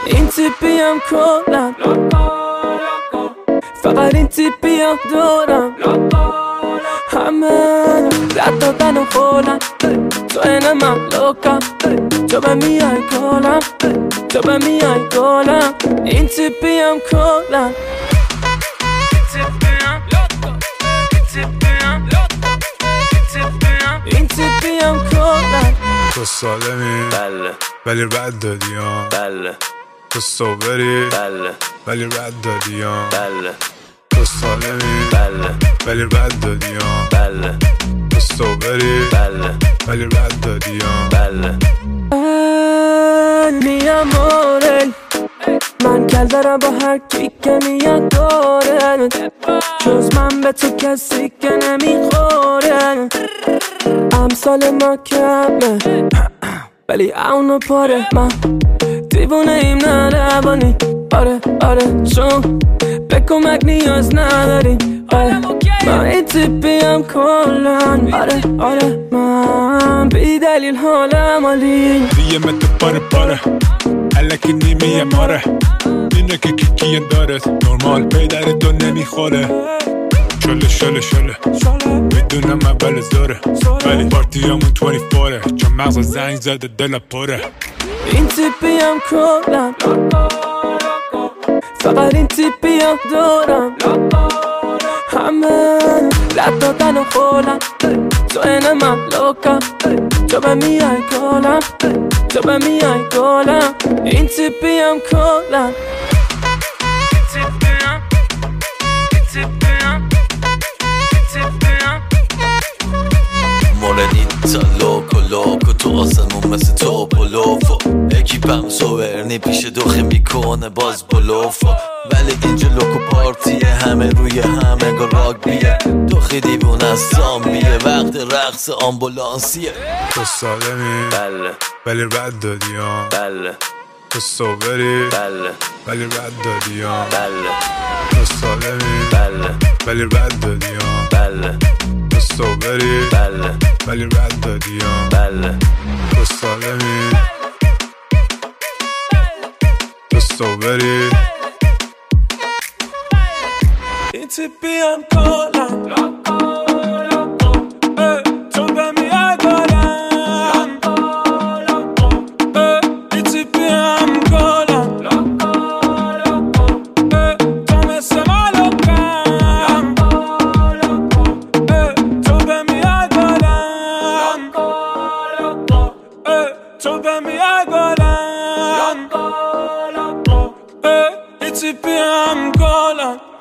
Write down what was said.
این تیپیم کلم، فقط این تیپیم دورم، همه رد دادن و خولم، تو اینه من لوکم، تو به میای گلم، تو به میای گلم. این تیپیم کلم، این تیپیم کلم. تو سالمی بله ولی رد دادیم، بله تو صبری بله ولی رد دادیم، بله تو سالمی بله ولی رد دادیم، بله تو صبری بله ولی رد دادیم. بله. می امore من کل دارم با هر کی که میاد دوره، جز من به تو کسی که نمیخوره. امثال ما کمه ولی اونو پاره، من دیوونه ایم نه روانی. آره آره چون به کمک نیاز نداریم. آره من این تیپیم کلن. آره آره من بی دلیل حالم عالی. دیگه متو پاره پاره الکی نیمه ماره، اینه که کیه داره نرمال پیدر تو نمیخوره. شله شله شله میدونم اول زوره ولی پارتی همون 24 چون مغز زنگ زده دل پره. این تیپیم کلم، فقط این تیپیم دورم، همه رد دادن و خولم، تو اینه من لوکم، تو به میای گلم، تو به میای گلم. این تیپیم کلم. مورنیتا لوکو لوکو تو آسمون مثل تو بلوفو، اکیپم سوورنی پیش دوخه میکنه باز بلوفو، ولی اینجا لوکو پارتیه همه روی همه گا راگبیه، دوخی دیوون از زامبیه وقت رقص آمبولانسیه. تو سالمی بله ولی رد دادیم، بله تو صبری بله ولی رد دادیم، بله تو سالمی بله ولی رد دادیم، بله تو صبری بله ولی رد دادیم، بله تو سالمی تو صبری. این تیپیم کلم، تو به میای گلم، این تیپیم کلم، تو مثل مالوکم، تو به میای گلم، تو به میای گلم، این تیپیم کلم.